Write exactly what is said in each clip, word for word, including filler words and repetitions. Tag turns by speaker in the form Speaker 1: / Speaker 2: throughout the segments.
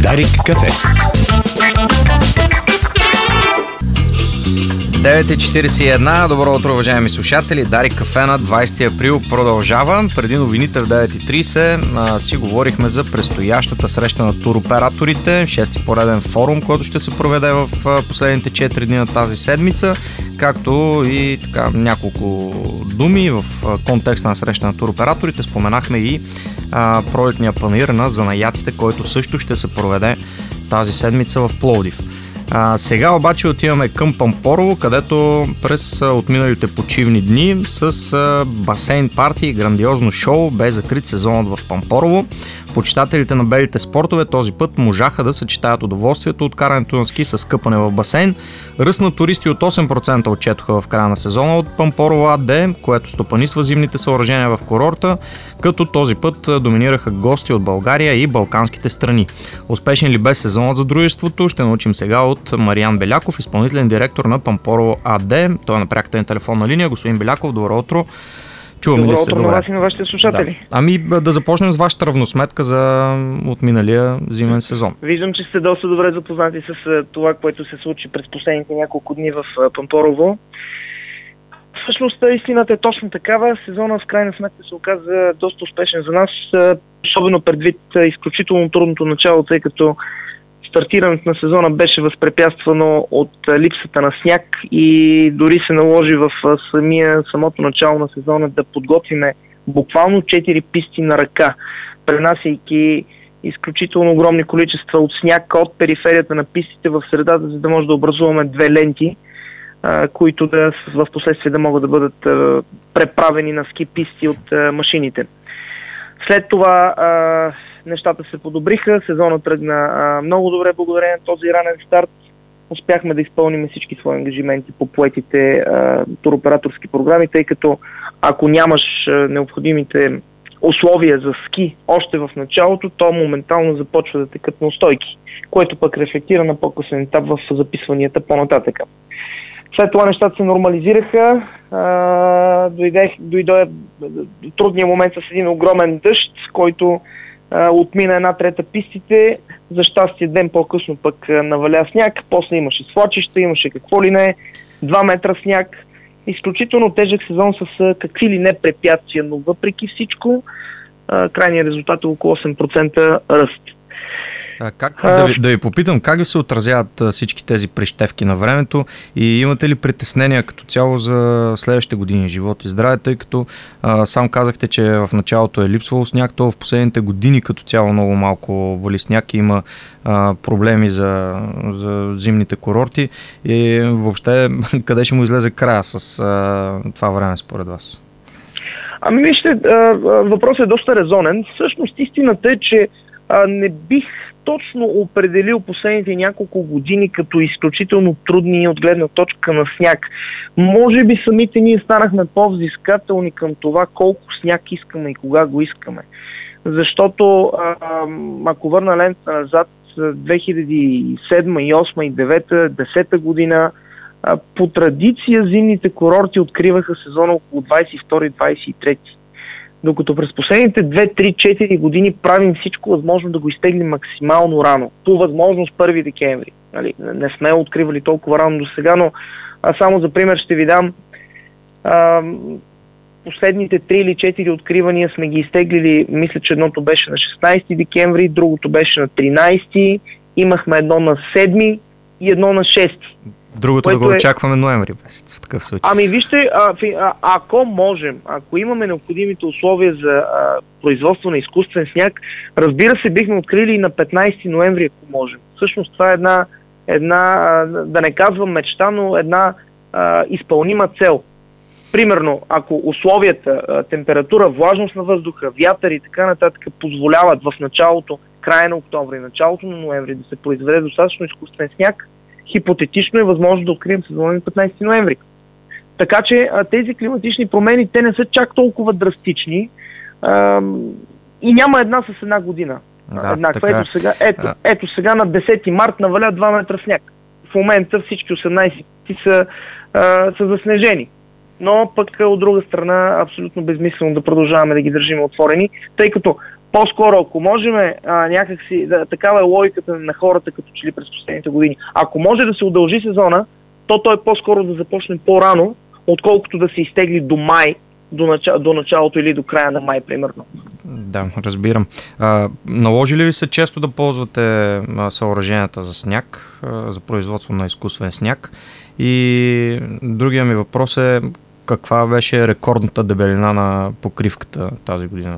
Speaker 1: Дарик кафе. девет и четирийсет и една. Добро утро, уважаеми слушатели. Дарик кафе на двайсети април продължава. Преди новините в девет и трийсет а, си говорихме за предстоящата среща на туроператорите, шести пореден форум, който ще се проведе в а, последните четири дни на тази седмица, както и така няколко думи в а, контекста на среща на туроператорите. Споменахме и а, пролетния панаир на занаятите, който също ще се проведе тази седмица в Пловдив. А, сега обаче отиваме към Пампорово, където през а, отминалите почивни дни с а, басейн парти и грандиозно шоу бе закрит сезонът в Пампорово. Почитателите на белите спортове този път можаха да съчетаят удоволствието от карането на ски с къпане в басейн. Ръст на туристи от осем процента отчетоха в края на сезона от Пампорово АД, което стопанисва зимните съоръжения в курорта, като този път доминираха гости от България и балканските страни. Успешен ли бе сезонът за дружеството, ще научим сега от Мариан Беляков, изпълнителен директор на Пампорово АД. Той е на пряката ни телефонна линия. Господин Беляков, добро утро.
Speaker 2: Добро утро на вас и на вашите слушатели.
Speaker 1: Да. Ами да започнем с вашата равносметка за отминалия зимен сезон.
Speaker 2: Виждам, че сте доста добре запознати с това, което се случи през последните няколко дни в Пампорово. Всъщност истината е точно такава. Сезона в крайна сметка се оказа доста успешен за нас, особено предвид изключително трудното начало, тъй като стартирането на сезона беше възпрепятствано от липсата на сняг и дори се наложи в самия, самото начало на сезона да подготвиме буквално четири писти на ръка, пренасяйки изключително огромни количества от сняг от периферията на пистите в средата, за да може да образуваме две ленти, които да в последствие да могат да бъдат преправени на ски писти от машините. След това нещата се подобриха, сезонът тръгна а, много добре благодарение на този ранен старт. Успяхме да изпълним всички свои ангажименти по поетите а, туроператорски програми, тъй като ако нямаш а, необходимите условия за ски още в началото, то моментално започва да текат неустойки, което пък рефлектира на по-късен етап в записванията по-нататъка. След това нещата се нормализираха, а, дойде, дойде трудния момент с един огромен дъжд, който отмина една трета пистите. За щастие ден по-късно пък наваля сняг, после имаше свлачища, имаше какво ли не, два метра сняг. Изключително тежък сезон с какви ли не препятствия, но въпреки всичко крайният резултат е около осем процента ръст.
Speaker 1: А как, да, ви, да ви попитам, как ви се отразяват всички тези прищевки на времето и имате ли притеснения като цяло за следващите години живот и здраве, тъй като а, сам казахте, че в началото е липсвало сняг, то в последните години като цяло много малко вали сняг и има а, проблеми за, за зимните курорти и въобще къде ще му излезе края с а, това време според вас?
Speaker 2: Ами вижте, въпросът е доста резонен. Всъщност истината е, че а, не бих точно определил последните няколко години като изключително трудни от гледна точка на сняг. Може би самите ние станахме по-взискателни към това колко сняг искаме и кога го искаме. Защото а, ако върна лента назад, две хиляди и седма, и осма, и девета, десета година, а, по традиция зимните курорти откриваха сезона около двайсет и втори двайсет и трети. Докато през последните две, три, четири години правим всичко възможно да го изтеглим максимално рано. По възможност първи декември. Нали, не сме откривали толкова рано до сега, но а само за пример ще ви дам а, последните три или четири откривания сме ги изтеглили. Мисля, че едното беше на шестнайсети декември, другото беше на тринайсети, имахме едно на седми и едно на шести.
Speaker 1: Другото да го е... очакваме ноември месец в такъв случай.
Speaker 2: Ами вижте, а, а, ако можем, ако имаме необходимите условия за а, производство на изкуствен сняг, разбира се, бихме открили и на петнайсети ноември, ако можем. Всъщност това е една, една да не казвам мечта, но една а, изпълнима цел. Примерно, ако условията, а, температура, влажност на въздуха, вятър и така нататък позволяват в началото, края на октомври, началото на ноември да се произведе достатъчно изкуствен сняг, хипотетично е възможно да открием сезона на петнайсети ноември. Така че а, тези климатични промени, те не са чак толкова драстични а, и няма една с една година.
Speaker 1: Да,
Speaker 2: еднаква. Ето сега, ето, ето сега на десети март наваля два метра сняг. В момента всички осемнайсети са, а, са заснежени. Но пък от друга страна абсолютно безмислено да продължаваме да ги държим отворени, тъй като По-скоро, ако можем, а, някакси, да, такава е логиката на хората, като че ли през последните години. Ако може да се удължи сезона, то той по-скоро да започне по-рано, отколкото да се изтегли до май, до, начало, до началото или до края на май, примерно.
Speaker 1: Да, разбирам. А, наложи ли ви се често да ползвате а, съоръженията за сняг, а, за производство на изкуствен сняг? И другия ми въпрос е, каква беше рекордната дебелина на покривката тази година?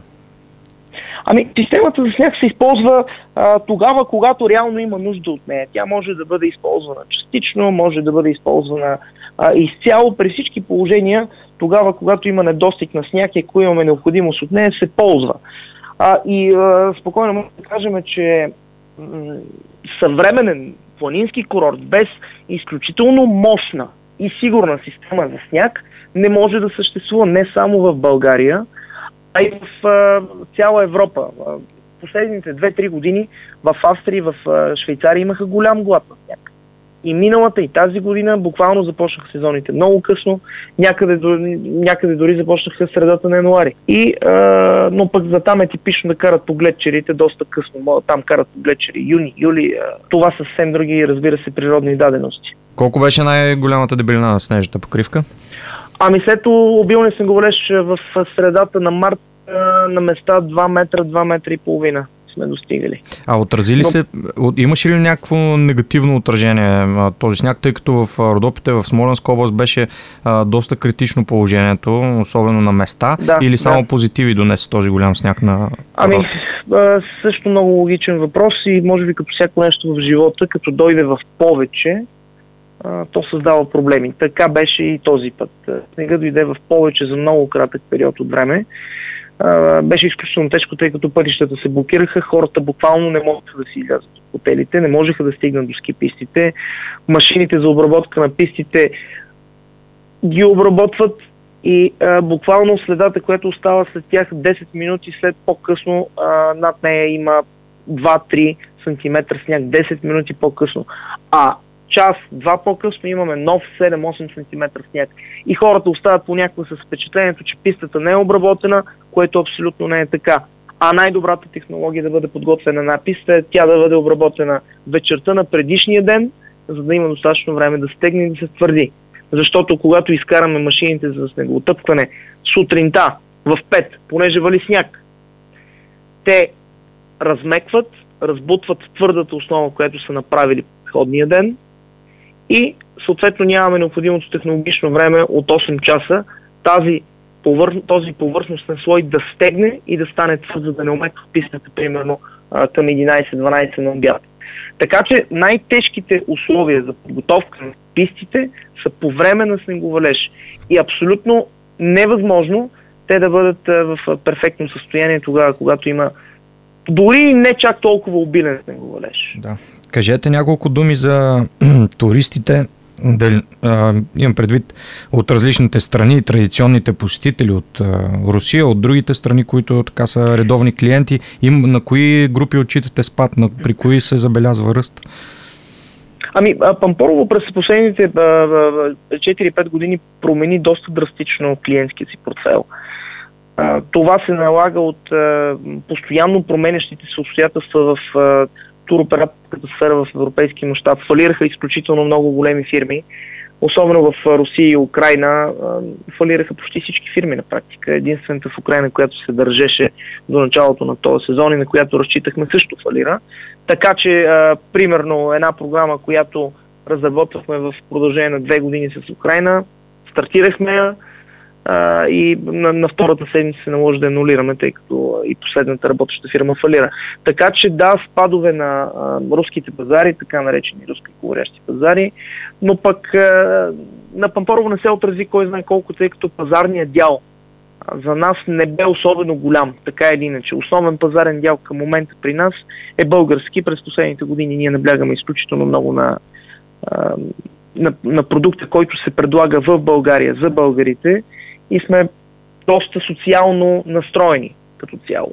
Speaker 2: Ами, системата за сняг се използва а, тогава, когато реално има нужда от нея. Тя може да бъде използвана частично, може да бъде използвана а, изцяло. При всички положения, тогава, когато има недостиг на сняг и ако имаме необходимост от нея, се ползва. А, и а, спокойно може да кажем, че м- съвременен планински курорт без изключително мощна и сигурна система за сняг не може да съществува не само в България, а и в а, цяла Европа. В последните две-три години в Австрия и в а, Швейцария имаха голям глад на сняг. И миналата, и тази година буквално започнаха сезоните много късно, някъде дори, някъде дори започнаха средата на януари. И, а, но пък за там е типично да карат по гледчерите доста късно. Там карат по гледчери юни, юли. А, това са съвсем други, разбира се, природни дадености.
Speaker 1: Колко беше най-голямата дебелина на снежната покривка?
Speaker 2: Ами след обилния снеговалеж в средата на март на места два метра, два метра и половина сме достигали.
Speaker 1: А отрази ли Но... се, имаше ли някакво негативно отражение този сняг, тъй като в Родопите в Смолянска област беше а, доста критично положението, особено на места,
Speaker 2: да,
Speaker 1: или само
Speaker 2: да.
Speaker 1: позитиви донесе този голям сняг на
Speaker 2: Ами, също много логичен въпрос и може би като всяко нещо в живота, като дойде в повече, то създава проблеми. Така беше и този път. Снега дойде в повече за много кратък период от време. Беше изключително тежко, тъй като пътищата се блокираха, хората буквално не можеха да си излязат от хотелите, не можеха да стигнат до ски пистите. Машините за обработка на пистите ги обработват и а, буквално следата, която остава след тях десет минути след по-късно, а, над нея има два-три сантиметра сняг, десет минути по-късно. А час, два по-късно имаме нов седем-осем сантиметра сняг. И хората остават понякога с впечатлението, че пистата не е обработена, което абсолютно не е така. А най-добрата технология да бъде подготвена на писта е тя да бъде обработена вечерта на предишния ден, за да има достатъчно време да стегне и да се твърди. Защото когато изкараме машините за снегоотъпкване сутринта в пет, понеже вали сняг, те размекват, разбутват твърдата основа, която са направили предходния ден, и съответно нямаме необходимото технологично време от осем часа тази повър... този повърхностен слой да стегне и да стане твърд, за да не омеква пистата, примерно към единайсет-дванайсет на обяд. Така че най-тежките условия за подготовка на пистите са по време на снеговалеж. И абсолютно невъзможно те да бъдат в перфектно състояние тогава, когато има дори не чак толкова обилен снеговалеж.
Speaker 1: Да. Кажете няколко думи за туристите. Да, а, имам предвид от различните страни, традиционните посетители от а, Русия, от другите страни, които така са редовни клиенти. Им, на кои групи отчитате спад, на, при кои се забелязва ръст?
Speaker 2: Ами, Пампорово през последните четири-пет години промени доста драстично клиентския си портфел. Това се налага от постоянно променящите се обстоятелства в туроператорската сфера в европейски мащаб. Фалираха изключително много големи фирми, особено в Русия и Украйна. Фалираха почти всички фирми на практика. Единствената в Украйна, която се държеше до началото на този сезон и на която разчитахме, също фалира. Така че, примерно, една програма, която разработвахме в продължение на две години с Украйна, стартирахме я, Uh, и на, на втората седмица се наложи да анулираме, тъй като и последната работеща фирма фалира. Така че да, спадове на uh, руските пазари, така наречени руски говорящи пазари, но пък uh, на Пампорово не се отрази кой знае колко, тъй като пазарният дял uh, за нас не бе особено голям, така или иначе. Основен пазарен дял към момента при нас е български. През последните години ние наблягаме изключително много на, uh, на, на продукта, който се предлага в България за българите, и сме доста социално настроени като цяло.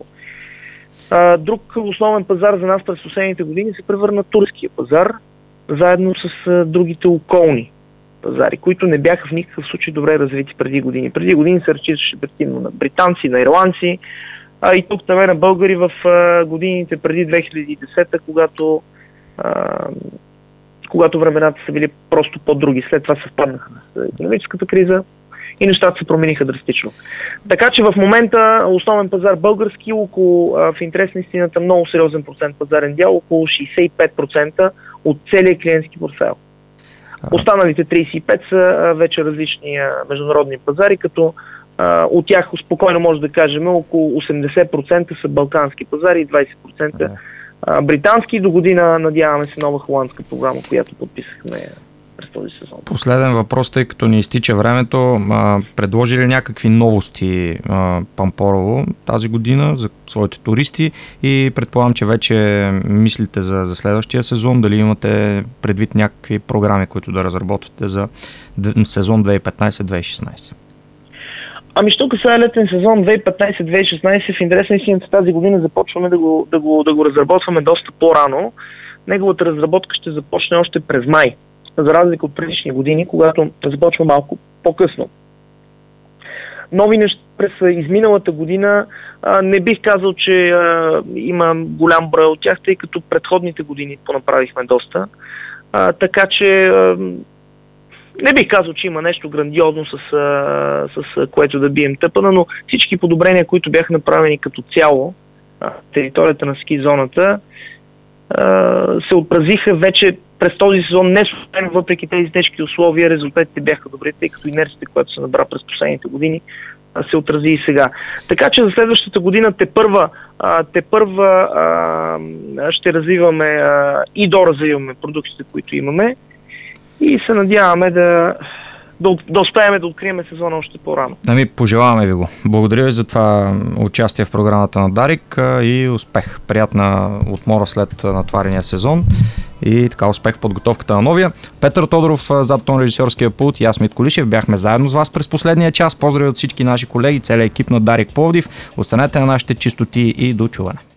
Speaker 2: А, друг основен пазар за нас през последните години се превърна турския пазар, заедно с а, другите околни пазари, които не бяха в никакъв случай добре развити преди години. Преди години се разчиташе предимно на британци, на ирландци, а и тук там на българи в а, годините преди две хиляди и десета, когато, а, когато времената са били просто по-други. След това съвпаднаха с икономическата криза и нещата се промениха драстично. Така че в момента основен пазар български, около, а, в интерес на истината, много сериозен процент пазарен дял, около шейсет и пет процента от целия клиентски портфейл. Останалите трийсет и пет процента са а, вече различни а, международни пазари, като а, от тях спокойно може да кажем около осемдесет процента са балкански пазари и двайсет процента а, британски. До година надяваме се нова холандска програма, която подписахме през този сезон.
Speaker 1: Последен въпрос, тъй като ни изтича времето. А, предложи ли някакви новости а, Пампорово тази година за своите туристи и предполагам, че вече мислите за, за следващия сезон, дали имате предвид някакви програми, които да разработвате за сезон две хиляди и петнайсет - две хиляди и шестнайсет?
Speaker 2: Ами що касае летен сезон две хиляди и петнайсет - две хиляди и шестнайсет, в интерес на истината тази година започваме да го, да, го, да го разработваме доста по-рано. Неговата разработка ще започне още през май, за разлика от предишни години, когато започва малко по-късно. Нови неща през изминалата година а, не бих казал, че а, има голям брой от тях, тъй като предходните години понаправихме доста. А, така че а, не бих казал, че има нещо грандиозно, с, а, с което да бием тъпана, но всички подобрения, които бяха направени като цяло на територията на ски зоната, а, се отразиха вече през този сезон. Не случайно, въпреки тези тежки условия, резултатите бяха добри, тъй като инерцията, която се набра през последните години, се отрази и сега. Така че за следващата година те първа, те първа а, ще развиваме а, и доразвиваме продуктите, които имаме, и се надяваме да, да, да успеем да открием сезона още по-рано.
Speaker 1: Ами, пожелаваме ви го. Благодаря ви за това участие в програмата на Дарик и успех. Приятна отмора след натварения сезон и така успех в подготовката на новия. Петър Тодоров зад тон режисьорския пулт и аз, Мит Колишев, бяхме заедно с вас през последния час. Поздрави от всички наши колеги, целият екип на Дарик Пловдив. Останете на нашите чистоти и до чуване.